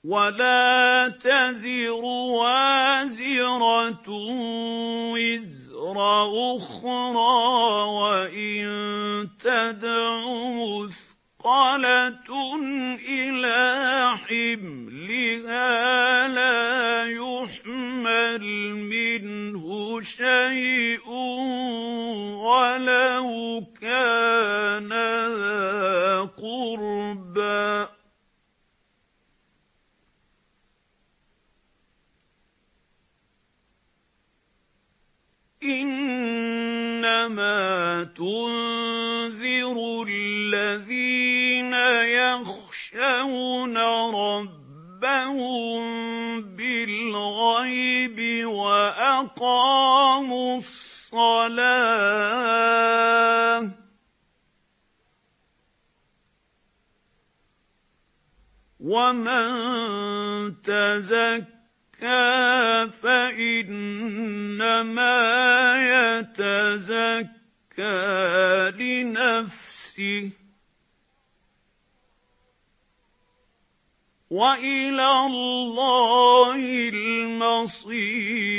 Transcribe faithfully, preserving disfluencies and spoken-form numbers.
وَلَا تَزِرُ وَازِرَةٌ وِزْرَ أُخْرَىٰ ۖ وَإِن تَدْعُ مُثْقَلَةٌ إِلَىٰ حِمْلِهَا لَا يُحْمَلْ مِنْهُ شَيْءٌ وَلَوْ كَانَ ذَا قُرْبَىٰ ۗ إِنَّمَا تُنذِرُ الَّذِينَ يَخْشَوْنَ رَبَّهُم بِالْغَيْبِ وَأَقَامُوا الصَّلَاةَ ۚ وَمَن تَزَكَّىٰ فَإِنَّمَا يَتَزَكَّىٰ لِنَفْسِهِ ۚ وَإِلَى اللَّهِ الْمَصِيرُ.